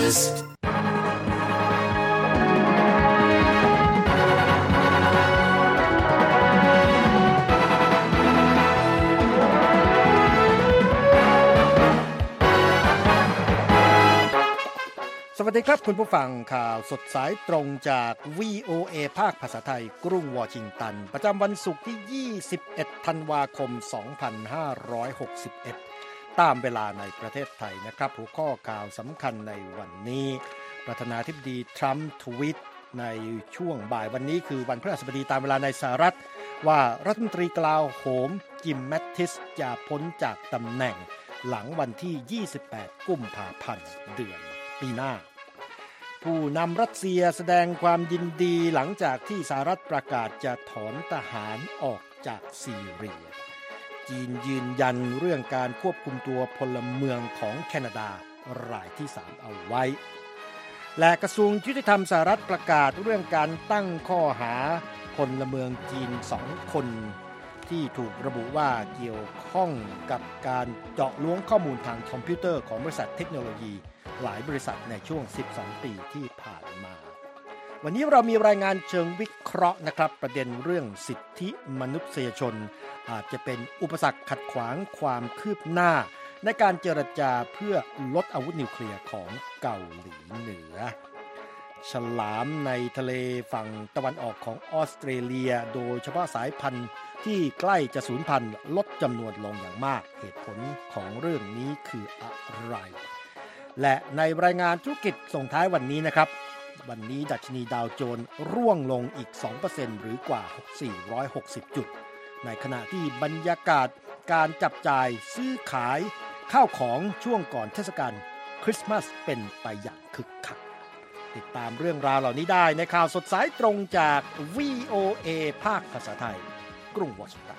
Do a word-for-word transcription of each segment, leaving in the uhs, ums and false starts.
News สวัสดีครับคุณผู้ฟังข่าวสดสายตรงจาก วี โอ เอ ภาคภาษาไทยกรุงวอชิงตันประจำวันศุกร์ที่ยี่สิบเอ็ดธันวาคมสองพันห้าร้อยหกสิบเอ็ดตามเวลาในประเทศไทยนะครับหัวข้อข่าวสำคัญในวันนี้ประธานาธิบดีทรัมป์ทวีตในช่วงบ่ายวันนี้คือวันพฤหัสบดีตามเวลาในสหรัฐว่ารัฐมนตรีกลาโหมจิมแมตติสจะพ้นจากตำแหน่งหลังวันที่ยี่สิบแปดกุมภาพันธ์เดือนปีหน้าผู้นำรัสเซียแสดงความยินดีหลังจากที่สหรัฐประกาศจะถอนทหารออกจากซีเรียจีนยืนยันเรื่องการควบคุมตัวพลเมืองของแคนาดารายที่สามเอาไว้และกระทรวงยุติธรรมสหรัฐประกาศเรื่องการตั้งข้อหาพลเมืองจีนสองคนที่ถูกระบุว่าเกี่ยวข้องกับการเจาะล้วงข้อมูลทางคอมพิวเตอร์ของบริษัทเทคโนโลยีหลายบริษัทในช่วงสิบสองปีที่ผ่านมาวันนี้เรามีรายงานเชิงวิเคราะห์นะครับประเด็นเรื่องสิทธิมนุษยชนอาจจะเป็นอุปสรรคขัดขวางความคืบหน้าในการเจรจาเพื่อลดอาวุธนิวเคลียร์ของเกาหลีเหนือฉลามในทะเลฝั่งตะวันออกของออสเตรเลียโดยเฉพาะสายพันธุ์ที่ใกล้จะสูญพันธุ์ลดจำนวนลงอย่างมากเหตุผลของเรื่องนี้คืออะไรและในรายงานธุรกิจส่งท้ายวันนี้นะครับวันนี้ดัชนีดาวโจนส์ร่วงลงอีก สองเปอร์เซ็นต์ หรือกว่าสี่ร้อยหกสิบจุดในขณะที่บรรยากาศการจับจ่ายซื้อขายข้าวของช่วงก่อนเทศกาลคริสต์มาสเป็นไปอย่างคึกคักติดตามเรื่องราวเหล่านี้ได้ในข่าวสดสายตรงจาก วี โอ เอ ภาคภาษาไทยกรุงวอชิงตัน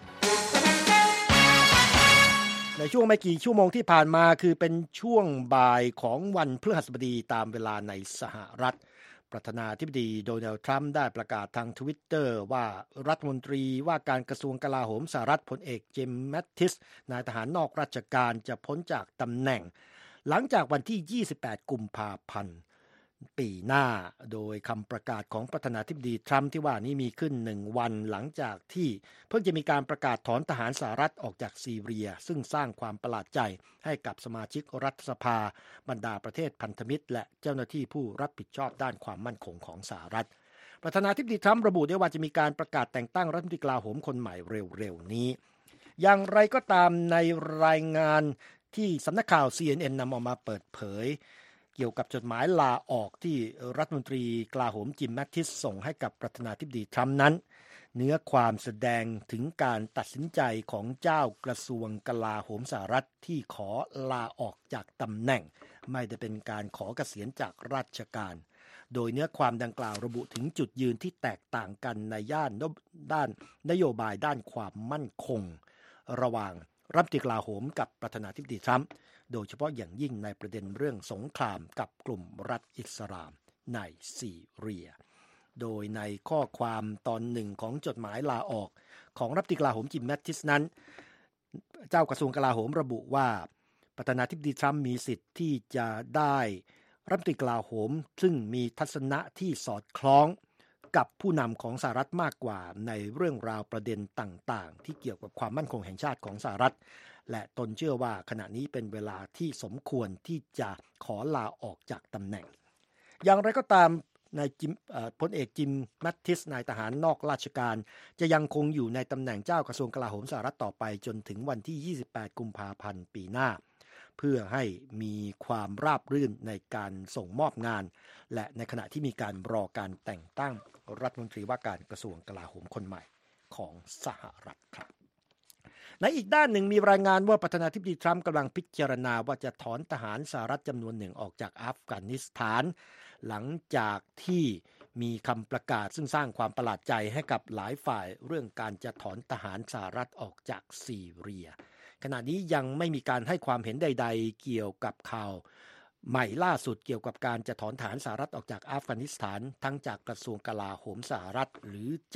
ในช่วงไม่กี่ชั่วโมงที่ผ่านมาคือเป็นช่วงบ่ายของวันพฤหัสบดีตามเวลาในสหรัฐประธานาธิบดีโดนัลด์ทรัมป์ได้ประกาศทาง Twitter ว่ารัฐมนตรีว่าการกระทรวงกลาโหมสหรัฐพลเอกจิมแมตติสนายทหารนอกราชการจะพ้นจากตำแหน่งหลังจากวันที่ยี่สิบแปดกุมภาพันธ์ปีหน้าโดยคำประกาศของประธานาธิบดีทรัมป์ที่ว่านี้มีขึ้นหนึ่งวันหลังจากที่เพิ่งจะมีการประกาศถอนทหารสหรัฐออกจากซีเรียซึ่งสร้างความประหลาดใจให้กับสมาชิกรัฐสภาบรรดาประเทศพันธมิตรและเจ้าหน้าที่ผู้รับผิดชอบด้านความมั่นคงของสหรัฐประธานาธิบดีทรัมป์ระบุได้ว่าจะมีการประกาศแต่งตั้งรัฐมนตรีกลาโหมคนใหม่เร็วๆนี้อย่างไรก็ตามในรายงานที่สำนักข่าว ซี เอ็น เอ็น นำออกมาเปิดเผยเกี่ยวกับจดหมายลาออกที่รัฐมนตรีกลาโหมจิมแมตติสส่งให้กับประธานาธิบดีทรัมป์นั้นเนื้อความแสดงถึงการตัดสินใจของเจ้ากระทรวงกลาโหมสหรัฐที่ขอลาออกจากตำแหน่งไม่ได้เป็นการขอเกษียณจากราชการโดยเนื้อความดังกล่าวระบุถึงจุดยืนที่แตกต่างกันในย่านด้านนโยบายด้านความมั่นคงระหว่างรัฐมนตรีกลาโหมกับประธานาธิบดีทรัมป์โดยเฉพาะอย่างยิ่งในประเด็นเรื่องสงครามกับกลุ่มรัฐอิสลามในซีเรียโดยในข้อความตอนหนึ่งของจดหมายลาออกของรัฐมนตรีกลาโหมจิมแมตติสนั้นเจ้ากระทรวงกลาโหมระบุว่าประธานาธิบดีทรัมป์มีสิทธิ์ที่จะได้รัฐมนตรีกลาโหมซึ่งมีทัศนะที่สอดคล้องกับผู้นำของสหรัฐมากกว่าในเรื่องราวประเด็นต่างๆที่เกี่ยวกับความมั่นคงแห่งชาติของสหรัฐและตนเชื่อว่าขณะนี้เป็นเวลาที่สมควรที่จะขอลาออกจากตำแหน่งอย่างไรก็ตามนายจิมพลเอกจิมแมตติสนายทหารนอกราชการจะยังคงอยู่ในตำแหน่งเจ้ากระทรวงกลาโหมสหรัฐต่อไปจนถึงวันที่ยี่สิบแปดกุมภาพันธ์ปีหน้าเพื่อให้มีความราบรื่นในการส่งมอบงานและในขณะที่มีการรอการแต่งตั้งรัฐมนตรีว่าการกระทรวงกลาโหมคนใหม่ของสหรัฐครับในอีกด้านหนึ่งมีรายงานว่าประธานาธิบดีทรัมป์กำลังพิจารณาว่าจะถอนทหารสหรัฐจำนวนหนึ่งออกจากอัฟกานิสถานหลังจากที่มีคำประกาศซึ่งสร้างความประหลาดใจให้กับหลายฝ่ายเรื่องการจะถอนทหารสหรัฐออกจากซีเรียขณะนี้ยังไม่มีการให้ความเห็นใดๆเกี่ยวกับข่าวใหม่ล่าสุดเกี่ยวกับการจะถอนทหารสหรัฐออกจากอัฟกานิสถานทั้งจากกระทรวงกลาโหมสหรัฐหรือจาก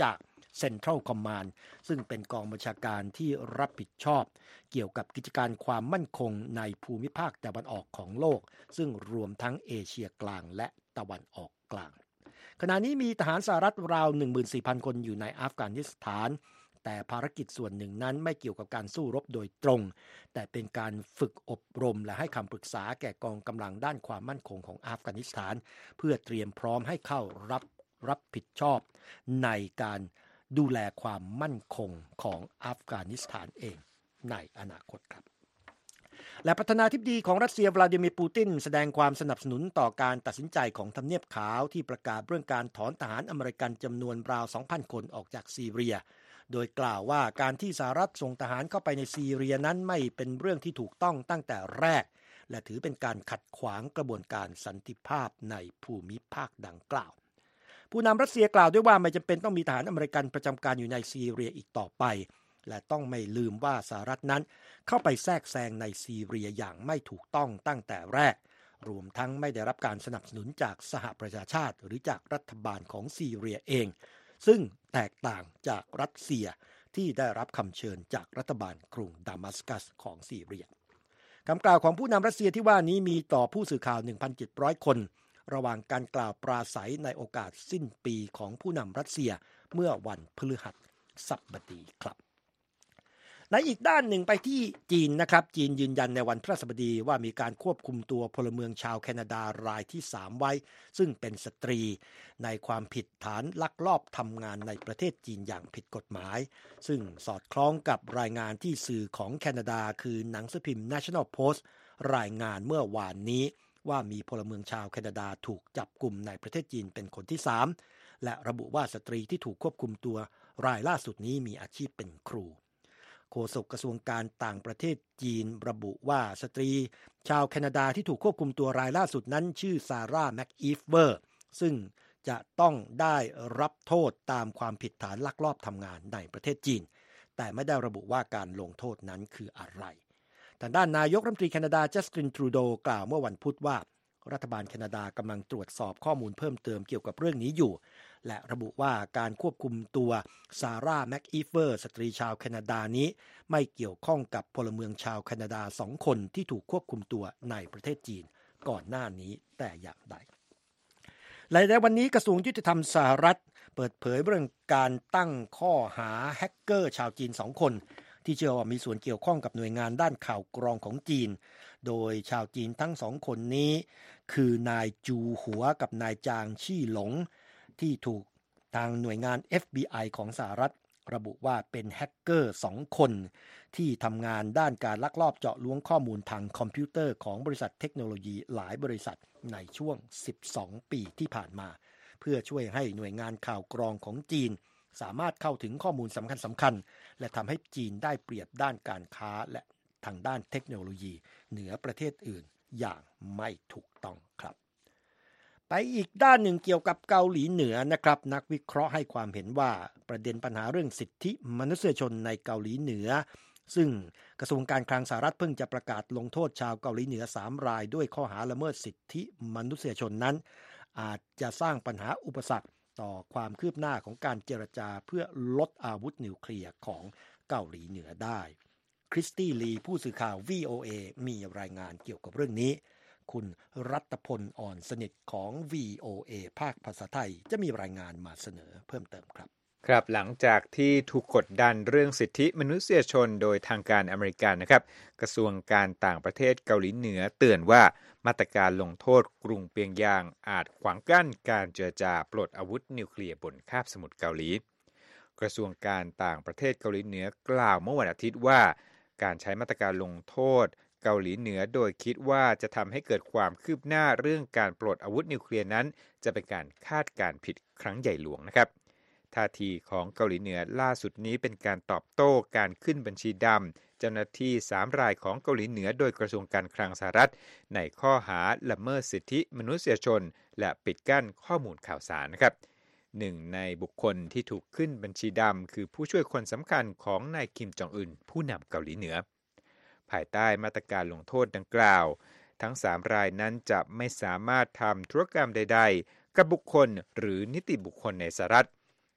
Central Command ซึ่งเป็นกองบัญชาการที่รับผิดชอบเกี่ยวกับกิจการความมั่นคงในภูมิภาคตะวันออกของโลกซึ่งรวมทั้งเอเชียกลางและตะวันออกกลางขณะนี้มีทหารสหรัฐราว หนึ่งหมื่นสี่พัน คนอยู่ในอัฟกานิสถานแต่ภารกิจส่วนหนึ่งนั้นไม่เกี่ยวกับการสู้รบโดยตรงแต่เป็นการฝึกอบรมและให้คำปรึกษาแก่กองกำลังด้านความมั่นคงของอัฟกานิสถานเพื่อเตรียมพร้อมให้เข้ารับรับผิดชอบในการดูแลความมั่นคงของอัฟกานิสถานเองในอนาคตครับและประธานาธิบดีของรัสเซียวลาดิเมียร์ปูตินแสดงความสนับสนุนต่อการตัดสินใจของทำเนียบขาวที่ประกาศเรื่องการถอนทหารอเมริกันจำนวนราว สองพัน คนออกจากซีเรียโดยกล่าวว่าการที่สหรัฐส่งทหารเข้าไปในซีเรียนั้นไม่เป็นเรื่องที่ถูกต้องตั้งแต่แรกและถือเป็นการขัดขวางกระบวนการสันติภาพในภูมิภาคดังกล่าวผู้นำรัสเซียกล่าวด้วยว่าไม่จำเป็นต้องมีทหารอเมริกันประจำการอยู่ในซีเรียอีกต่อไปและต้องไม่ลืมว่าสหรัฐนั้นเข้าไปแทรกแซงในซีเรียอย่างไม่ถูกต้องตั้งแต่แรกรวมทั้งไม่ได้รับการสนับสนุนจากสหประชาชาติหรือจากรัฐบาลของซีเรียเองซึ่งแตกต่างจากรัสเซียที่ได้รับคำเชิญจากรัฐบาลกรุงดามัสกัสของซีเรียคำกล่าวของผู้นำรัสเซียที่ว่านี้มีต่อผู้สื่อข่าว หนึ่งพันเจ็ดร้อย คนระหว่างการกล่าวปราศัยในโอกาสสิ้นปีของผู้นำรัสเซียเมื่อวันพฤหัสบดีครับในอีกด้านหนึ่งไปที่จีนนะครับจีนยืนยันในวันพฤหัสบดีว่ามีการควบคุมตัวพลเมืองชาวแคนาดารายที่สามไว้ซึ่งเป็นสตรีในความผิดฐานลักลอบทำงานในประเทศจีนอย่างผิดกฎหมายซึ่งสอดคล้องกับรายงานที่สื่อของแคนาดาคือหนังสือพิมพ์ National Post รายงานเมื่อวานนี้ว่ามีพลเมืองชาวแคนาดาถูกจับกุมในประเทศจีนเป็นคนที่สามและระบุว่าสตรีที่ถูกควบคุมตัวรายล่าสุดนี้มีอาชีพเป็นครูโฆษกกระทรวงการต่างประเทศจีนระบุว่าสตรีชาวแคนาดาที่ถูกควบคุมตัวรายล่าสุดนั้นชื่อซาร่าแม็กอีฟเวอร์ซึ่งจะต้องได้รับโทษตามความผิดฐานลักลอบทำงานในประเทศจีนแต่ไม่ได้ระบุว่าการลงโทษนั้นคืออะไรทางด้านนายกรัฐมนตรีแคนาดาจัสตินทรูโดกล่าวเมื่อวันพุธว่ารัฐบาลแคนาดากำลังตรวจสอบข้อมูลเพิ่มเติมเกี่ยวกับเรื่องนี้อยู่และระบุว่าการควบคุมตัวซาร่าแม็กอีฟเวอร์สตรีชาวแคนาดานี้ไม่เกี่ยวข้องกับพลเมืองชาวแคนาดาสองคนที่ถูกควบคุมตัวในประเทศจีนก่อนหน้านี้แต่อย่างใดและในวันนี้กระทรวงยุติธรรมสหรัฐเปิดเผยเรื่องการตั้งข้อหาแฮกเกอร์ชาวจีนสองคนที่เชื่อว่ามีส่วนเกี่ยวข้องกับหน่วยงานด้านข่าวกรองของจีนโดยชาวจีนทั้งสองคนนี้คือนายจูหัวกับนายจางชี่หลงที่ถูกทางหน่วยงาน เอฟ บี ไอ ของสหรัฐระบุว่าเป็นแฮกเกอร์สองคนที่ทำงานด้านการลักลอบเจาะล้วงข้อมูลทางคอมพิวเตอร์ของบริษัทเทคโนโลยีหลายบริษัทในช่วงสิบสองปีที่ผ่านมาเพื่อช่วยให้หน่วยงานข่าวกรองของจีนสามารถเข้าถึงข้อมูลสำคัญสำคัญและทำให้จีนได้เปรียบด้านการค้าและทางด้านเทคโนโลยีเหนือประเทศอื่นอย่างไม่ถูกต้องครับไปอีกด้านหนึ่งเกี่ยวกับเกาหลีเหนือนะครับนักวิเคราะห์ให้ความเห็นว่าประเด็นปัญหาเรื่องสิทธิมนุษยชนในเกาหลีเหนือซึ่งกระทรวงการคลังสหรัฐเพิ่งจะประกาศลงโทษชาวเกาหลีเหนือสามรายด้วยข้อหาละเมิดสิทธิมนุษยชนนั้นอาจจะสร้างปัญหาอุปสรรคต่อความคืบหน้าของการเจรจาเพื่อลดอาวุธนิวเคลียร์ของเกาหลีเหนือได้คริสตี้ลีผู้สื่อข่าว วี โอ เอ มีรายงานเกี่ยวกับเรื่องนี้คุณรัตพลอ่อนสนิทของ วี โอ เอ ภาคภาษาไทยจะมีรายงานมาเสนอเพิ่มเติมครับครับหลังจากที่ถูกกดดันเรื่องสิทธิมนุษยชนโดยทางการอเมริกันนะครับกระทรวงการต่างประเทศเกาหลีเหนือเตือนว่ามาตรการลงโทษกรุงเปียงยางอาจขวางกั้นการเจรจาปลดอาวุธนิวเคลียร์บนคาบสมุทรเกาหลีกระทรวงการต่างประเทศเกาหลีเหนือกล่าวเมื่อวันอาทิตย์ว่าการใช้มาตรการลงโทษเกาหลีเหนือโดยคิดว่าจะทำให้เกิดความคืบหน้าเรื่องการปลดอาวุธนิวเคลียร์นั้นจะเป็นการคาดการณ์ผิดครั้งใหญ่หลวงนะครับท่าทีของเกาหลีเหนือล่าสุดนี้เป็นการตอบโต้การขึ้นบัญชีดำเจ้าหน้าที่สามรายของเกาหลีเหนือโดยกระทรวงการคลังสหรัฐในข้อหาละเมิดสิทธิมนุษยชนและปิดกั้นข้อมูลข่าวสารนะครับหนึ่งในบุคคลที่ถูกขึ้นบัญชีดำคือผู้ช่วยคนสำคัญของนายคิมจองอึนผู้นำเกาหลีเหนือภายใต้มาตรการลงโทษดังกล่าวทั้งสามรายนั้นจะไม่สามารถทำธุรกรรมใดๆกับบุคคลหรือนิติบุคคลในสหรัฐ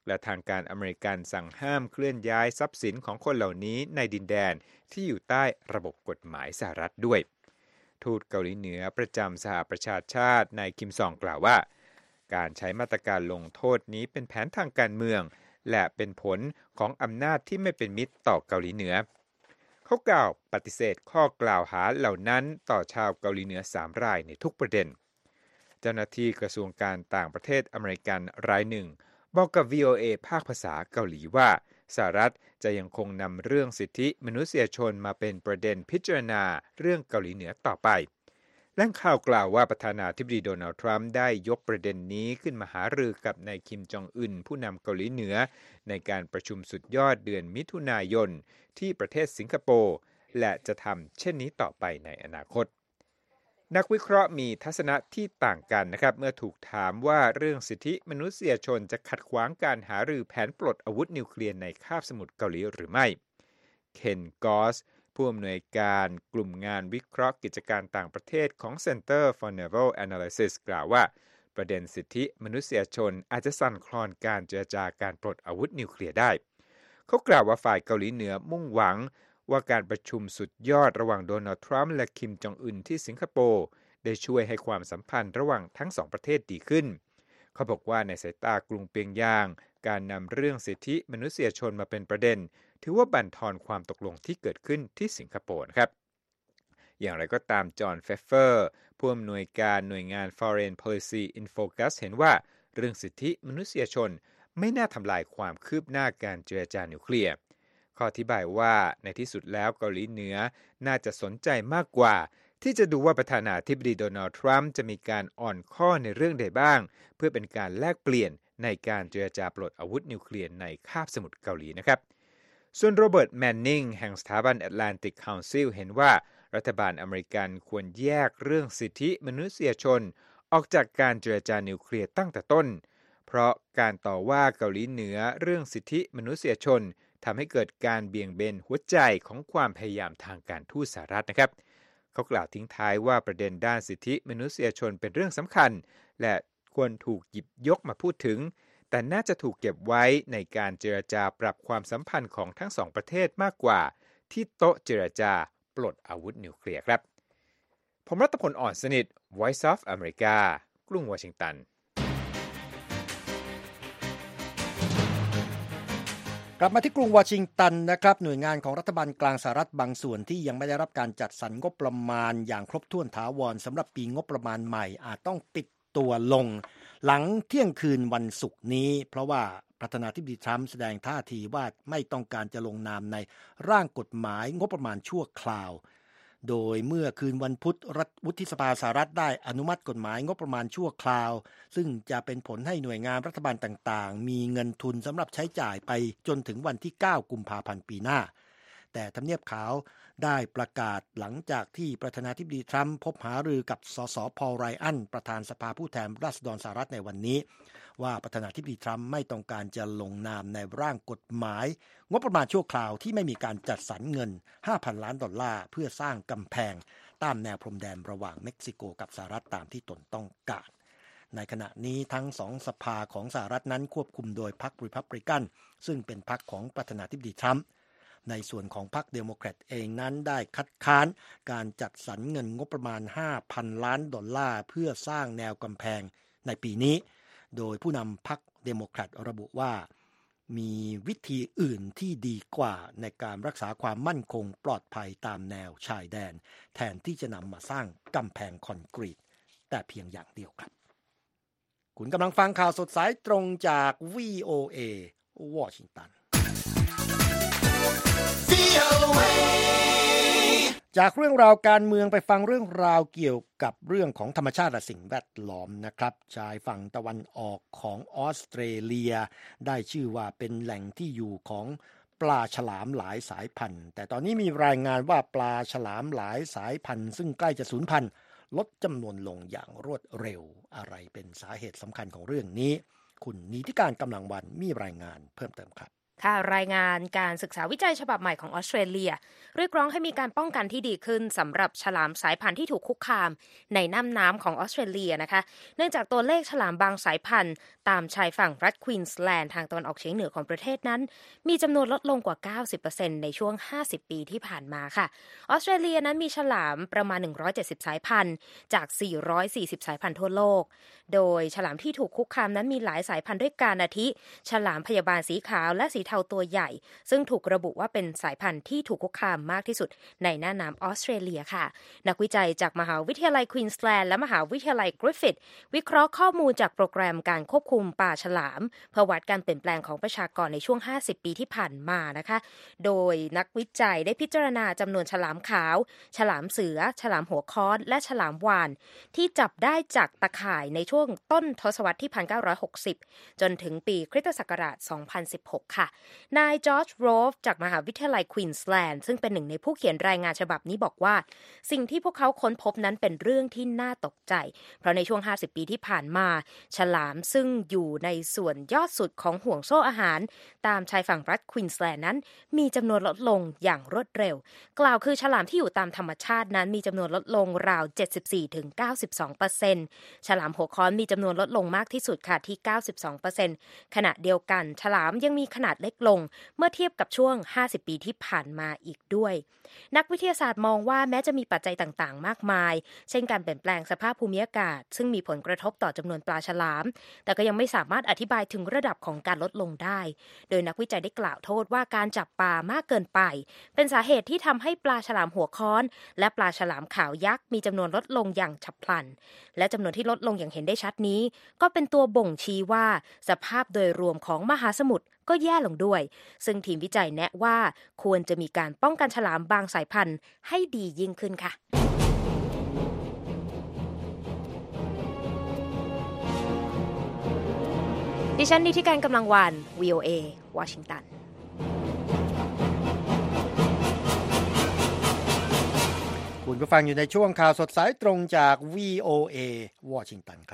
และทางการอเมริกันสั่งห้ามเคลื่อนย้ายทรัพย์สินของคนเหล่านี้ในดินแดนที่อยู่ใต้ระบบกฎหมายสหรัฐด้วยทูตเกาหลีเหนือประจำสหประชาชาตินายคิมซองกล่าวว่าการใช้มาตรการลงโทษนี้เป็นแผนทางการเมืองและเป็นผลของอำนาจที่ไม่เป็นมิตรต่อเกาหลีเหนือเขากล่าวปฏิเสธข้อกล่าวหาเหล่านั้นต่อชาวเกาหลีเหนือสามรายในทุกประเด็นเจ้าหน้าที่กระทรวงการต่างประเทศอเมริกันรายหนึ่งบอกกับ วี โอ เอ ภาคภาษาเกาหลีว่าสหรัฐจะยังคงนำเรื่องสิทธิมนุษยชนมาเป็นประเด็นพิจารณาเรื่องเกาหลีเหนือต่อไปแหล่งข่าวกล่าวว่าประธานาธิบดีโดนัลด์ทรัมป์ได้ยกประเด็นนี้ขึ้นมาหารือกับนายคิมจองอึนผู้นำเกาหลีเหนือในการประชุมสุดยอดเดือนมิถุนายนที่ประเทศสิงคโปร์และจะทำเช่นนี้ต่อไปในอนาคตนักวิเคราะห์มีทัศนะที่ต่างกันนะครับเมื่อถูกถามว่าเรื่องสิทธิมนุษยชนจะขัดขวางการหารือแผนปลดอาวุธนิวเคลียร์ในคาบสมุทรเกาหลีหรือไม่เคนกอสผู้อำนวยการกลุ่มงานวิเคราะห์กิจการต่างประเทศของ Center for Naval Analysis กล่าวว่าประเด็นสิทธิมนุษยชนอาจจะสั่นคลอนการเจรจาการปลดอาวุธนิวเคลียร์ได้เขากล่าวว่าฝ่ายเกาหลีเหนือมุ่งหวังว่าการประชุมสุดยอดระหว่างโดนัลด์ทรัมป์และคิมจองอึนที่สิงคโปร์ได้ช่วยให้ความสัมพันธ์ระหว่างทั้งสองประเทศดีขึ้นเขาบอกว่าในสายตากรุงเปียงยางการนำเรื่องสิทธิมนุษยชนมาเป็นประเด็นถือว่าบั่นทอนความตกลงที่เกิดขึ้นที่สิงคโปร์นะครับอย่างไรก็ตามจอห์นเฟฟเฟอร์ผู้อำนวยการหน่วยงาน Foreign Policy in Focus เห็นว่าเรื่องสิทธิมนุษยชนไม่น่าทำลายความคืบหน้าการเจรจานิวเคลียร์เขาอธิบายว่าในที่สุดแล้วเกาหลีเหนือน่าจะสนใจมากกว่าที่จะดูว่าประธานาธิบดีโดนัลด์ทรัมป์จะมีการอ่อนข้อในเรื่องใดบ้างเพื่อเป็นการแลกเปลี่ยนในการเจรจาปลดอาวุธนิวเคลียร์ในคาบสมุทรเกาหลีนะครับส่วนโรเบิร์ตแมนนิงแห่งสถาบัน Atlantic Council เห็นว่ารัฐบาลอเมริกันควรแยกเรื่องสิทธิมนุษยชนออกจากการเจรจานิวเคลียร์ตั้งแต่ต้นเพราะการต่อว่าเกาหลีเหนือเรื่องสิทธิมนุษยชนทำให้เกิดการเบี่ยงเบนหัวใจของความพยายามทางการทูตสหรัฐนะครับเขากล่าวทิ้งท้ายว่าประเด็นด้านสิทธิมนุษยชนเป็นเรื่องสำคัญและควรถูกหยิบยกมาพูดถึงแต่น่าจะถูกเก็บไว้ในการเจรจาปรับความสัมพันธ์ของทั้งสองประเทศมากกว่าที่โต๊ะเจรจาปลดอาวุธนิวเคลียร์ครับผมรัตพล อ่อนสนิท Voice of America กรุงวอชิงตันกลับมาที่กรุงวอชิงตันนะครับหน่วยงานของรัฐบาลกลางสหรัฐบางส่วนที่ยังไม่ได้รับการจัดสรรงบประมาณอย่างครบถ้วนถาวรสำหรับปีงบประมาณใหม่อาจต้องปิดตัวลงหลังเที่ยงคืนวันศุกร์นี้เพราะว่าประธานาธิบดีทรัมป์แสดงท่าทีว่าไม่ต้องการจะลงนามในร่างกฎหมายงบประมาณชั่วคราวโดยเมื่อคืนวันพุธรัฐวุฒิสภาสหรัฐได้อนุมัติกฎหมายงบประมาณชั่วคราวซึ่งจะเป็นผลให้หน่วยงานรัฐบาลต่างๆมีเงินทุนสำหรับใช้จ่ายไปจนถึงวันที่เก้ากุมภาพันธ์ปีหน้าแต่ทำเนียบขาวได้ประกาศหลังจากที่ประธานาธิบดีทรัมป์พบหารือกับสสพอล ไรอันประธานสภาผู้แทนราษฎรสหรัฐในวันนี้ว่าประธานาธิบดีทรัมป์ไม่ต้องการจะลงนามในร่างกฎหมายงบประมาณชั่วคราวที่ไม่มีการจัดสรรเงิน ห้าพัน ล้านดอลลาร์เพื่อสร้างกำแพงตามแนวพรมแดนระหว่างเม็กซิโกกับสหรัฐตามที่ตนต้องการในขณะนี้ทั้งสองสภาของสหรัฐนั้นควบคุมโดยพรรครีพับลิกันซึ่งเป็นพรรคของประธานาธิบดีทรัมป์ในส่วนของพรรคเดโมแครตเองนั้นได้คัดค้านการจัดสรรเงินงบประมาณ ห้าพัน ล้านดอลลาร์เพื่อสร้างแนวกำแพงในปีนี้โดยผู้นำพรรคเดโมแครตระบุว่ามีวิธีอื่นที่ดีกว่าในการรักษาความมั่นคงปลอดภัยตามแนวชายแดนแทนที่จะนำมาสร้างกำแพงคอนกรีตแต่เพียงอย่างเดียวครับคุณกำลังฟังข่าวสดสายตรงจาก วี โอ เอ วอชิงตันจากเรื่องราวการเมืองไปฟังเรื่องราวเกี่ยวกับเรื่องของธรรมชาติและสิ่งแวดล้อมนะครับชายฝั่งตะวันออกของออสเตรเลียได้ชื่อว่าเป็นแหล่งที่อยู่ของปลาฉลามหลายสายพันธุ์แต่ตอนนี้มีรายงานว่าปลาฉลามหลายสายพันธุ์ซึ่งใกล้จะสูญพันธุ์ลดจำนวนลงอย่างรวดเร็วอะไรเป็นสาเหตุสำคัญของเรื่องนี้คุณนิติการกำลังวันมีรายงานเพิ่มเติมครับค่ะรายงานการศึกษาวิจัยฉบับใหม่ของออสเตรเลียเรียกร้องให้มีการป้องกันที่ดีขึ้นสำหรับฉลามสายพันธุ์ที่ถูกคุกคามในน่านน้ำของออสเตรเลียนะคะเนื่องจากตัวเลขฉลามบางสายพันธุ์ตามชายฝั่งรัฐควีนสแลนด์ทางตะวันออกเฉียงเหนือของประเทศนั้นมีจำนวนลดลงกว่า เก้าสิบเปอร์เซ็นต์ ในช่วงห้าสิบปีที่ผ่านมาค่ะออสเตรเลียนั้นมีฉลามประมาณหนึ่งร้อยเจ็ดสิบสายพันธุ์จากสี่ร้อยสี่สิบสายพันธุ์ทั่วโลกโดยฉลามที่ถูกคุกคามนั้นมีหลายสายพันธุ์ด้วยกันอาทิฉลามพยาบาลสีขาวและสีเทาตัวใหญ่ซึ่งถูกระบุว่าเป็นสายพันธุ์ที่ถูกคุกคามมากที่สุดในน่านน้ำออสเตรเลียค่ะนักวิจัยจากมหาวิทยาลัยควีนสแลนด์และมหาวิทยาลัยกริฟฟิธวิเคราะห์ข้อมูลจากโปรแกรมการควบคุมป่าฉลามเพื่อวัดการเปลี่ยนแปลงของประชากรในช่วงห้าสิบปีที่ผ่านมานะคะโดยนักวิจัยได้พิจารณาจำนวนฉลามขาวฉลามเสือฉลามหัวค้อนและฉลามวาฬที่จับได้จากตะข่ายในช่วงต้นทศวรรษที่หนึ่งพันเก้าร้อยหกสิบจนถึงปีคริสตศักราชสองพันสิบหกค่ะนายจอร์จโรฟจากมหาวิทยาลัยควีนสแลนด์ซึ่งเป็นหนึ่งในผู้เขียนรายงานฉบับนี้บอกว่าสิ่งที่พวกเขาค้นพบนั้นเป็นเรื่องที่น่าตกใจเพราะในช่วงห้าสิบปีที่ผ่านมาฉลามซึ่งอยู่ในส่วนยอดสุดของห่วงโซ่อาหารตามชายฝั่งรัฐควีนสแลนด์นั้นมีจำนวนลดลงอย่างรวดเร็วกล่าวคือฉลามที่อยู่ตามธรรมชาตินั้นมีจำนวนลดลงราว เจ็ดสิบสี่ถึงเก้าสิบสองเปอร์เซ็นต์ ฉลามหัวค้อนมีจำนวนลดลงมากที่สุดค่ะที่ เก้าสิบสองเปอร์เซ็นต์ ขณะเดียวกันฉลามยังมีขนาดเล็กลงเมื่อเทียบกับช่วงห้าสิบปีที่ผ่านมาอีกด้วยนักวิทยาศาสตร์มองว่าแม้จะมีปัจจัยต่างๆมากมายเช่นการเปลี่ยนแปลงสภาพภูมิอากาศซึ่งมีผลกระทบต่อจำนวนปลาฉลามแต่ก็ยังไม่สามารถอธิบายถึงระดับของการลดลงได้โดยนักวิจัยได้กล่าวโทษว่าการจับปลามากเกินไปเป็นสาเหตุที่ทำให้ปลาฉลามหัวค้อนและปลาฉลามขาวยักษ์มีจำนวนลดลงอย่างฉับพลันและจำนวนที่ลดลงอย่างเห็นได้ชัดนี้ก็เป็นตัวบ่งชี้ว่าสภาพโดยรวมของมหาสมุทรก็แย่ลงด้วยซึ่งทีมวิจัยแนะว่าควรจะมีการป้องกันฉลามบางสายพันธุ์ให้ดียิ่งขึ้นค่ะดิฉันนิติการกำลังวาน วี โอ เอ วอชิงตันคุณผู้ฟังอยู่ในช่วงข่าวสดสายตรงจาก วี โอ เอ วอชิงตันครับ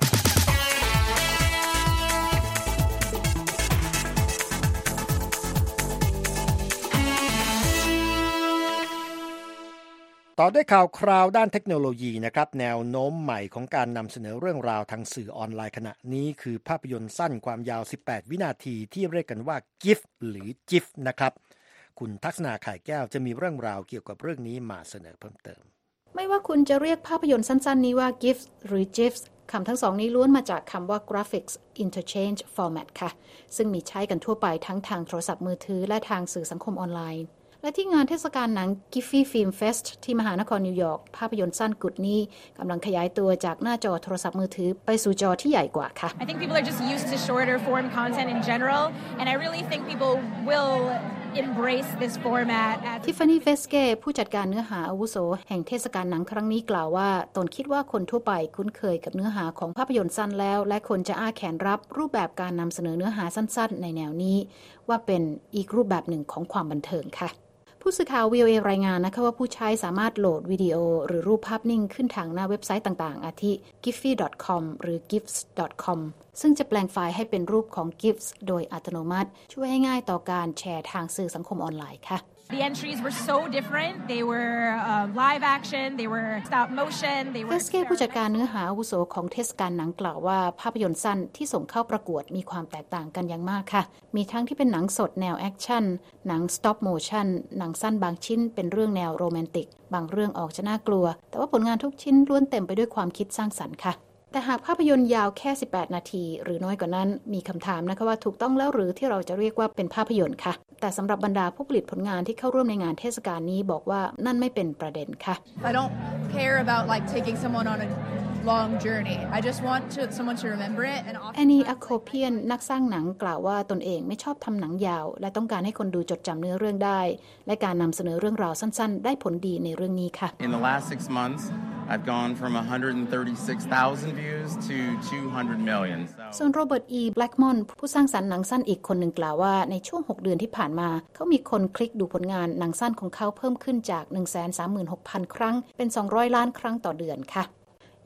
ต่อด้วยข่าวคราวด้านเทคโนโลยีนะครับแนวโน้มใหม่ของการนำเสนอเรื่องราวทางสื่อออนไลน์ขณะนี้คือภาพยนตร์สั้นความยาวสิบแปดวินาทีที่เรียกกันว่า จี ไอ เอฟ หรือ จี ไอ เอฟ นะครับคุณทักษณาข่ายแก้วจะมีเรื่องราวเกี่ยวกับเรื่องนี้มาเสนอเพิ่มเติมไม่ว่าคุณจะเรียกภาพยนตร์สั้นๆนี้ว่า จี ไอ เอฟ หรือ จี ไอ เอฟ คำทั้งสองนี้ล้วนมาจากคำว่า Graphics Interchange Format ค่ะซึ่งมีใช้กันทั่วไปทั้งทางโทรศัพท์มือถือและทางสื่อสังคมออนไลน์และที่งานเทศกาลหนัง Giffy Film Fest ที่มหานครนิวยอร์กภาพยนตร์สั้นกุดนี้กำลังขยายตัวจากหน้าจอโทรศัพท์มือถือไปสู่จอที่ใหญ่กว่าค่ะ I think people are just used to shorter form content in general and I really think people will embrace this format as Tiffany Veske ผู้จัดการเนื้อหาอาวุโสแห่งเทศกาลหนังครั้งนี้กล่าวว่าตนคิดว่าคนทั่วไปคุ้นเคยกับเนื้อหาของภาพยนตร์สั้นแล้วและคนจะอ้าแขนรับรูปแบบการนำเสนอเนื้อหาสั้นๆในแนวนี้ว่าเป็นอีกรูปแบบหนึ่งของความบันเทิงค่ะผู้สื่อข่าว วี โอ เอ รายงานนะคะว่าผู้ใช้สามารถโหลดวิดีโอหรือรูปภาพนิ่งขึ้นทางหน้าเว็บไซต์ต่างๆอาทิ giffy ดอท คอม หรือ gifs ดอท คอม ซึ่งจะแปลงไฟล์ให้เป็นรูปของ GIFs โดยอัตโนมัติช่วยให้ง่ายต่อการแชร์ทางสื่อสังคมออนไลน์ค่ะ The entries were so different. They were uh, live action, they were stop motion, they were เฟสเก้ผู้จัดการเนื้อหาอาวุโสของเทศกาลหนังกล่าวว่าภาพยนตร์สั้นที่ส่งเข้าประกวดมีความแตกต่างกันอย่างมากค่ะมีทั้งที่เป็นหนังสดแนวแอคชั่นหนัง stop motion หนังสั้นบางชิ้นเป็นเรื่องแนวโรแมนติกบางเรื่องออกจะน่ากลัวแต่ว่าผลงานทุกชิ้นล้วนเต็มไปด้วยความคิดสร้างสรรค์ค่ะแต่หากภาพยนตร์ยาวแค่สิบแปดนาทีหรือน้อยกว่านั้นมีคำถามนะคะว่าถูกต้องแล้วหรือที่เราจะเรียกว่าเป็นภาพยนตร์ค่ะแต่สำหรับบรรดาผู้ผลิตผลงานที่เข้าร่วมในงานเทศกาลนี้บอกว่านั่นไม่เป็นประเด็นค่ะ I don't care about like taking someone on a long journey. I just want to someone to remember it and Annie Akopian นักสร้างหนังกล่าวว่าตนเองไม่ชอบทำหนังยาวและต้องการให้คนดูจดจำเนื้อเรื่องได้และการนำเสนอเรื่องราวสั้นๆได้ผลดีในเรื่องนี้ค่ะ In the last six months I've gone from one hundred thirty-six thousand views to two hundred million ส่วนโรเบิร์ต อี แบล็กมอนผู้สร้างสรรค์หนังสั้นอีกคนหนึ่งกล่าวว่าในช่วงหกเดือนที่ผ่านมาเขามีคนคลิกดูผลงานหนังสั้นของเขาเพิ่มขึ้นจาก หนึ่งแสนสามหมื่นหกพัน ครั้งเป็นสองร้อยล้านครั้งต่อเดือนค่ะ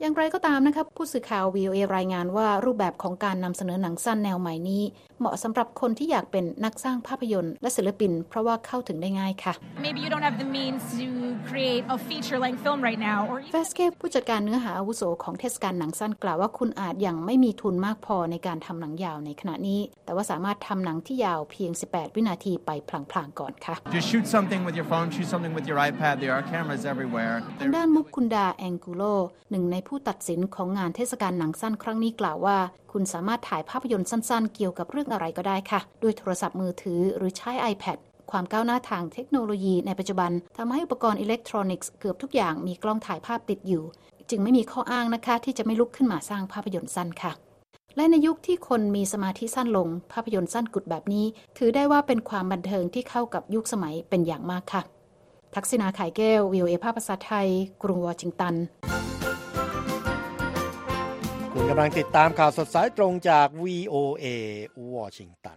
อย่างไรก็ตามนะคะผู้สื่อข่าว วี โอ เอ รายงานว่ารูปแบบของการนำเสนอหนังสั้นแนวใหม่นี้เหมาะสำหรับคนที่อยากเป็นนักสร้างภาพยนตร์และศิลปินเพราะว่าเข้าถึงได้ง่ายค่ะ Maybe you don't have the means to create a feature-length film right now or เฟสเคผู้จัดการเนื้อหาอาวุโสของเทศกาลหนังสั้นกล่าวว่าคุณอาจยังไม่มีทุนมากพอในการทำหนังยาวในขณะนี้แต่ว่าสามารถทำหนังที่ยาวเพียงสิบแปดวินาทีไปพลางๆก่อนค่ะ Just shoot something with your phone, shoot something with your iPad. There are cameras everywhere. ทางด้านมุกคุนดาแองกูโลหนึ่งในผู้ตัดสินของงานเทศกาลหนังสั้นครั้งนี้กล่าวว่าคุณสามารถถ่ายภาพยนตร์สั้นๆเกี่ยวกับเรื่องอะไรก็ได้ค่ะด้วยโทรศัพท์มือถือหรือใช้ iPad ความก้าวหน้าทางเทคโนโลยีในปัจจุบันทำให้อุปกรณ์อิเล็กทรอนิกส์เกือบทุกอย่างมีกล้องถ่ายภาพติดอยู่จึงไม่มีข้ออ้างนะคะที่จะไม่ลุกขึ้นมาสร้างภาพยนตร์สั้นค่ะและในยุคที่คนมีสมาธิสั้นลงภาพยนตร์สั้นกุดแบบนี้ถือได้ว่าเป็นความบันเทิงที่เข้ากับยุคสมัยเป็นอย่างมากค่ะทักษิณา ไข่แก้ว วี โอ เอ ภาคภาษาไทยกรุงวอชิงตันคุณกำลังติดตามข่าวสดสายตรงจาก วี โอ เอ วอชิงตัน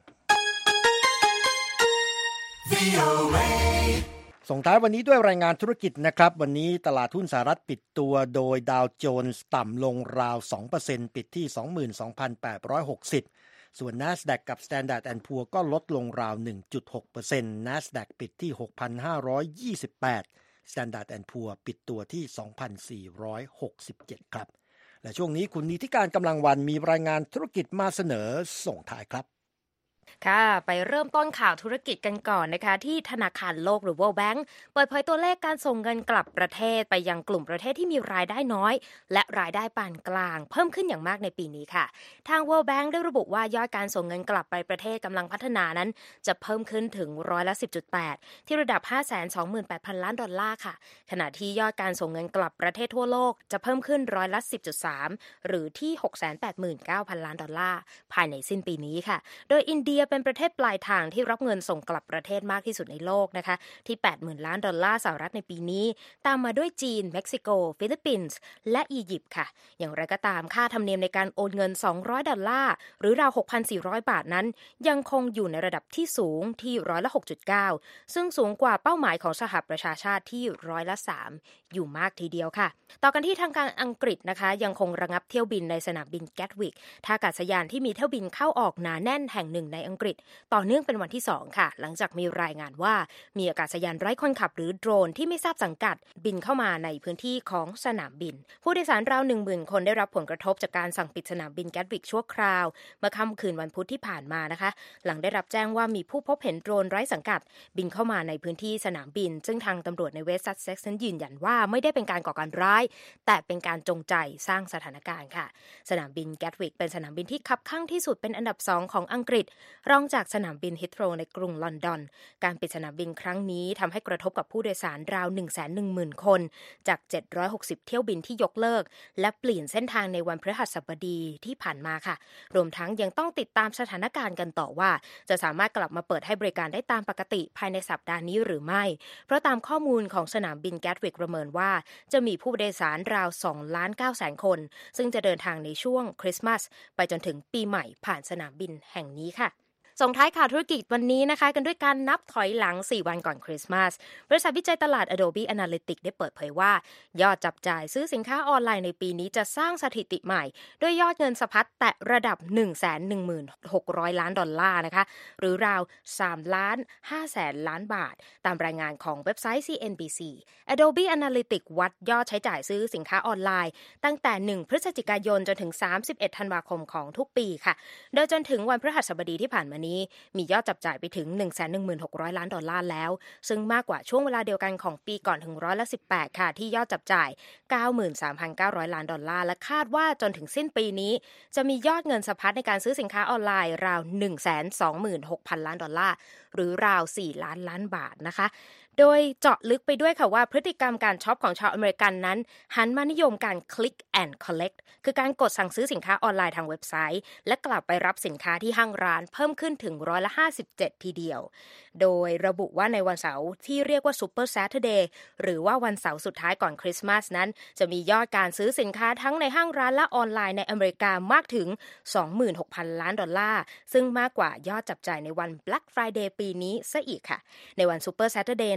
ส่งท้ายวันนี้ด้วยรายงานธุรกิจนะครับวันนี้ตลาดหุ้นสหรัฐปิดตัวโดยดาวโจนส์ต่ำลงราว สองเปอร์เซ็นต์ ปิดที่ สองหมื่นสองพันแปดร้อยหกสิบ ส่วน NASDAQ กับ Standard แอนด์ Poor's ก็ลดลงราว หนึ่งจุดหกเปอร์เซ็นต์ NASDAQ ปิดที่ หกพันห้าร้อยยี่สิบแปด Standard แอนด์ Poor's ปิดตัวที่ สองพันสี่ร้อยหกสิบเจ็ด ครับและช่วงนี้คุณนิติการกำลังวันมีรายงานธุรกิจมาเสนอส่งท้ายครับค่ะไปเริ่มต้นข่าวธุรกิจกันก่อนนะคะที่ธนาคารโลกหรือ World Bank เปิดเผยตัวเลขการส่งเงินกลับประเทศไปยังกลุ่มประเทศที่มีรายได้น้อยและรายได้ปานกลางเพิ่มขึ้นอย่างมากในปีนี้ค่ะทาง World Bank ได้ระบุว่ายอดการส่งเงินกลับไปประเทศกำลังพัฒนานั้นจะเพิ่มขึ้นถึงร้อยละ สิบจุดแปด ที่ระดับ ห้าแสนสองหมื่นแปดพัน ล้านดอลลาร์ค่ะขณะที่ยอดการส่งเงินกลับประเทศทั่วโลกจะเพิ่มขึ้นร้อยละ สิบจุดสาม หรือที่ หกแสนแปดหมื่นเก้าพัน ล้านดอลลาร์ภายในสิ้นปีนี้ค่ะโดยอินเดียเป็นประเทศปลายทางที่รับเงินส่งกลับประเทศมากที่สุดในโลกนะคะที่ แปดหมื่น ล้านดอลลาร์สหรัฐในปีนี้ตามมาด้วยจีนเม็กซิโกฟิลิปปินส์และอียิปต์ค่ะอย่างไรก็ตามค่าธรรมเนียมในการโอนเงินสองร้อยดอลลาร์หรือราว หกพันสี่ร้อย บาทนั้นยังคงอยู่ในระดับที่สูงที่ร้อยละ หกจุดเก้า ซึ่งสูงกว่าเป้าหมายของสหประชาชาติที่ร้อยละสามอยู่มากทีเดียวค่ะต่อกันที่ทางการอังกฤษนะคะยังคงระงับเที่ยวบินในสนามบินแกตวิกท่าอากาศยานที่มีเที่ยวบินเข้าออกหนาแน่นแห่งหนึ่งในอังกฤษต่อเนื่องเป็นวันที่สองค่ะหลังจากมีรายงานว่ามีอากาศยานไร้คนขับหรือโดรนที่ไม่ทราบสังกัดบินเข้ามาในพื้นที่ของสนามบินผู้โดยสารราว หนึ่งหมื่น คนได้รับผลกระทบจากการสั่งปิดสนามบินแกตวิกชั่วคราวเมื่อค่ำคืนวันพุธที่ผ่านมานะคะหลังได้รับแจ้งว่ามีผู้พบเห็นโดรนไร้สังกัดบินเข้ามาในพื้นที่สนามบินซึ่งทางตำรวจในเวสต์ซัสเซ็กซ์ยืนยันว่าไม่ได้เป็นการก่อการร้ายแต่เป็นการจงใจสร้างสถานการณ์ค่ะสนามบินแกตวิกเป็นสนามบินที่คับข้างที่สุดเป็นอันดับสองของอังกฤษรองจากสนามบินฮิทโรว์ในกรุงลอนดอนการปิดสนามบินครั้งนี้ทำให้กระทบกับผู้โดยสารราว หนึ่งแสนหนึ่งหมื่น คนจากเจ็ดร้อยหกสิบเที่ยวบินที่ยกเลิกและเปลี่ยนเส้นทางในวันพฤหัสบดีที่ผ่านมาค่ะรวมทั้งยังต้องติดตามสถานการณ์กันต่อว่าจะสามารถกลับมาเปิดให้บริการได้ตามปกติภายในสัปดาห์นี้หรือไม่เพราะตามข้อมูลของสนามบินแกตวิกประเมินว่าจะมีผู้โดยสารราว สองล้านเก้าแสน คนซึ่งจะเดินทางในช่วงคริสต์มาสไปจนถึงปีใหม่ผ่านสนามบินแห่งนี้ค่ะส่งท้ายข่าวธุรกิจวันนี้นะคะกันด้วยการนับถอยหลังสี่วันก่อนคริสต์มาสบริษัทวิจัยตลาด Adobe Analytics ได้เปิดเผยว่ายอดจับจ่ายซื้อสินค้าออนไลน์ในปีนี้จะสร้างสถิติใหม่ด้วยยอดเงินสะพัดแตะระดับ หนึ่งแสนหนึ่งหมื่นหกร้อย ล้านดอลลาร์นะคะหรือราวสามล้านห้าแสนล้านบาทตามรายงานของเว็บไซต์ ซี เอ็น บี ซี Adobe Analytics วัดยอดใช้จ่ายซื้อสินค้าออนไลน์ตั้งแต่หนึ่งพฤศจิกายนจนถึงสามสิบเอ็ดธันวาคมของทุกปีค่ะโดยจนถึงวันพฤหัสบดีที่ผ่านมานี้มียอดจับจ่ายไปถึง หนึ่งแสนหนึ่งหมื่นหกร้อย ล้านดอลลาร์แล้วซึ่งมากกว่าช่วงเวลาเดียวกันของปีก่อนถึงร้อยละสิบแปดค่ะที่ยอดจับจ่าย เก้าหมื่นสามพันเก้าร้อย ล้านดอลลาร์และคาดว่าจนถึงสิ้นปีนี้จะมียอดเงินสะพัดในการซื้อสินค้าออนไลน์ราว หนึ่งแสนสองหมื่นหกพัน ล้านดอลลาร์หรือราวสี่ล้านล้านบาทนะคะโดยเจาะลึกไปด้วยค่ะว่าพฤติกรรมการช็อปของชาวอเมริกันนั้นหันมานิยมการ click and collect คือการกดสั่งซื้อสินค้าออนไลน์ทางเว็บไซต์และกลับไปรับสินค้าที่ห้างร้านเพิ่มขึ้นถึงร้อยละห้าสิบเจ็ดทีเดียวโดยระบุว่าในวันเสาร์ที่เรียกว่า Super Saturday หรือว่าวันเสาร์สุดท้ายก่อนคริสต์มาสนั้นจะมียอดการซื้อสินค้าทั้งในห้างร้านและออนไลน์ในอเมริกามากถึง สองหมื่นหกพัน ล้านดอลลาร์ซึ่งมากกว่ายอดจับจ่ายในวัน Black Friday ปีนี้ซะอีกค่ะในวัน Super Saturday นั้น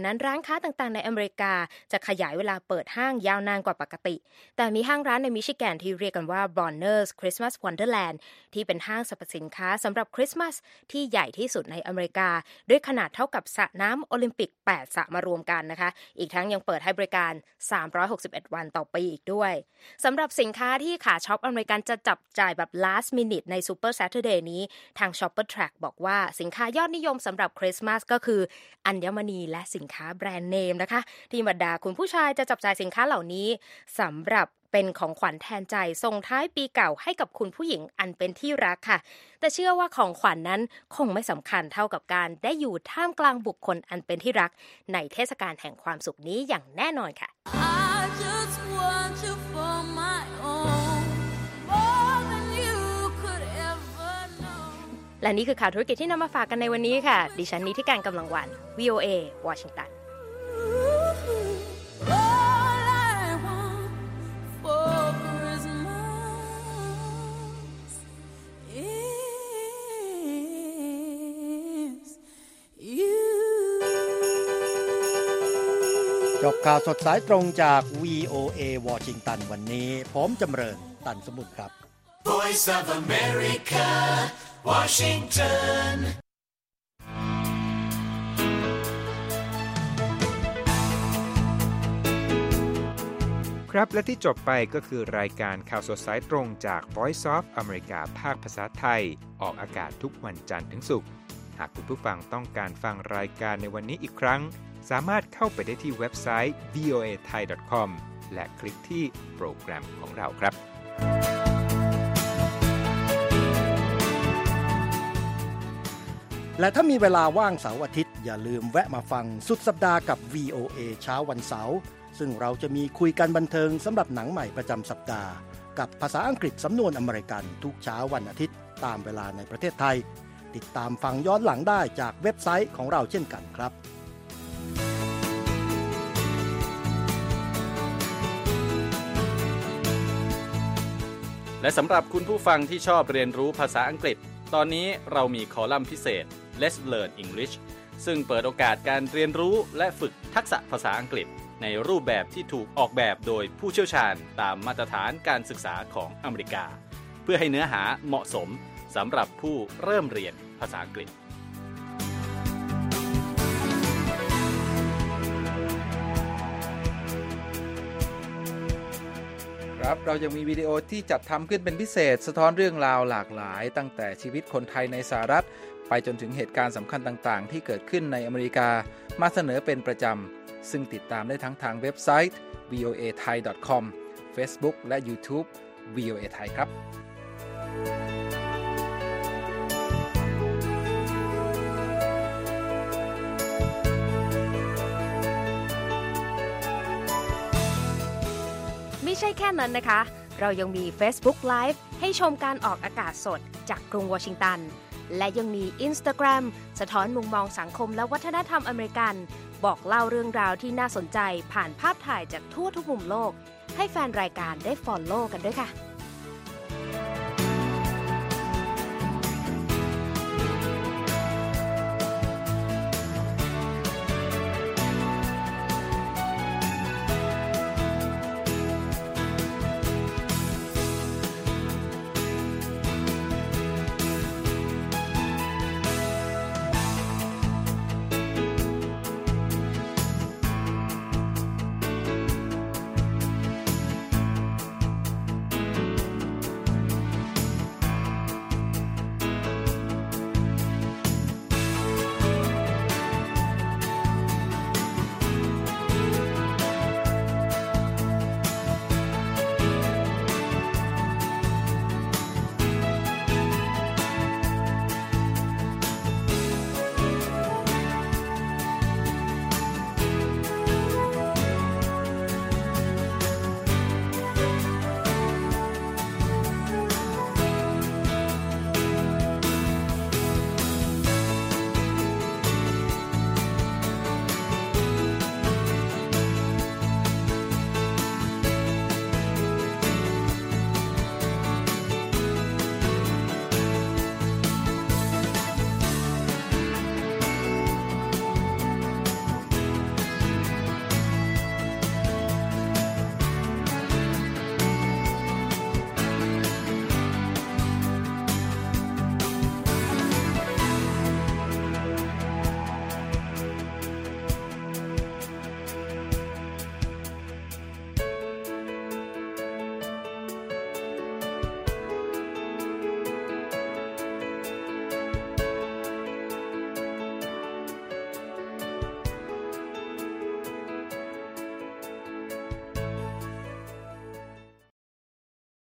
นั้นร้านค้าต่างๆในอเมริกาจะขยายเวลาเปิดห้างยาวนานกว่าปกติแต่มีห้างร้านในมิชิแกนที่เรียกกันว่า Bronner's Christmas Wonderland ที่เป็นห้างสรรพสินค้าสำหรับคริสต์มาสที่ใหญ่ที่สุดในอเมริกาด้วยขนาดเท่ากับสระน้ำโอลิมปิกแปดสระมารวมกันนะคะอีกทั้งยังเปิดให้บริการสามร้อยหกสิบเอ็ดวันต่อปีอีกด้วยสำหรับสินค้าที่ขาช็อปอเมริกันจะจับจ่ายแบบ last minute ใน Super Saturday นี้ทาง Shopper Track บอกว่าสินค้ายอดนิยมสำหรับคริสต์มาสก็คืออัญมณีและสินค้าแบรนด์เนมนะคะที่บรรดาคุณผู้ชายจะจับจ่ายสินค้าเหล่านี้สำหรับเป็นของขวัญแทนใจส่งท้ายปีเก่าให้กับคุณผู้หญิงอันเป็นที่รักค่ะแต่เชื่อว่าของขวัญ น, นั้นคงไม่สำคัญเท่ากับการได้อยู่ท่ามกลางบุคคลอันเป็นที่รักในเทศกาลแห่งความสุขนี้อย่างแน่นอนค่ะ I just want you for my own, more than you could ever know และนี่คือข่าวธุรกิจที่นำมาฝากกันในวันนี้ค่ะดิฉันนิติการกำลังวัน วี โอ เอ วอชิงตันจบข่าวสดสายตรงจาก วี โอ เอ วอชิงตันวันนี้ผมจำเริญตันสมุทรครับ Voice of America Washington ครับและที่จบไปก็คือรายการข่าวสดสายตรงจาก Voice of America ภาคภาษาไทยออกอากาศทุกวันจันทร์ถึงศุกร์หากคุณผู้ฟังต้องการฟังรายการในวันนี้อีกครั้งสามารถเข้าไปได้ที่เว็บไซต์ วี โอ เอ ไทย ดอท คอม และคลิกที่โปรแกรมของเราครับและถ้ามีเวลาว่างเสาร์อาทิตย์อย่าลืมแวะมาฟังสุดสัปดาห์กับ วี โอ เอ เช้าวันเสาร์ซึ่งเราจะมีคุยกันบันเทิงสำหรับหนังใหม่ประจำสัปดาห์กับภาษาอังกฤษสำนวนอเมริกันทุกเช้าวันอาทิตย์ตามเวลาในประเทศไทยติดตามฟังย้อนหลังได้จากเว็บไซต์ของเราเช่นกันครับและสำหรับคุณผู้ฟังที่ชอบเรียนรู้ภาษาอังกฤษตอนนี้เรามีคอลัมน์พิเศษ Let's Learn English ซึ่งเปิดโอกาสการเรียนรู้และฝึกทักษะภาษาอังกฤษในรูปแบบที่ถูกออกแบบโดยผู้เชี่ยวชาญตามมาตรฐานการศึกษาของอเมริกาเพื่อให้เนื้อหาเหมาะสมสำหรับผู้เริ่มเรียนภาษาอังกฤษครับเรายังมีวิดีโอที่จัดทำขึ้นเป็นพิเศษสะท้อนเรื่องราวหลากหลายตั้งแต่ชีวิตคนไทยในสหรัฐไปจนถึงเหตุการณ์สำคัญต่างๆที่เกิดขึ้นในอเมริกามาเสนอเป็นประจำซึ่งติดตามได้ทั้งทางเว็บไซต์ วี โอ เอ ไทย ดอท คอม Facebook และ YouTube วี โอ เอ ไทยครับไม่ใช่แค่นั้นนะคะเรายังมี Facebook Live ให้ชมการออกอากาศสดจากกรุงวอชิงตันและยังมี Instagram สะท้อนมุมมองสังคมและวัฒนธรรมอเมริกันบอกเล่าเรื่องราวที่น่าสนใจผ่านภาพถ่ายจากทั่วทุกมุมโลกให้แฟนรายการได้ follow กันด้วยค่ะ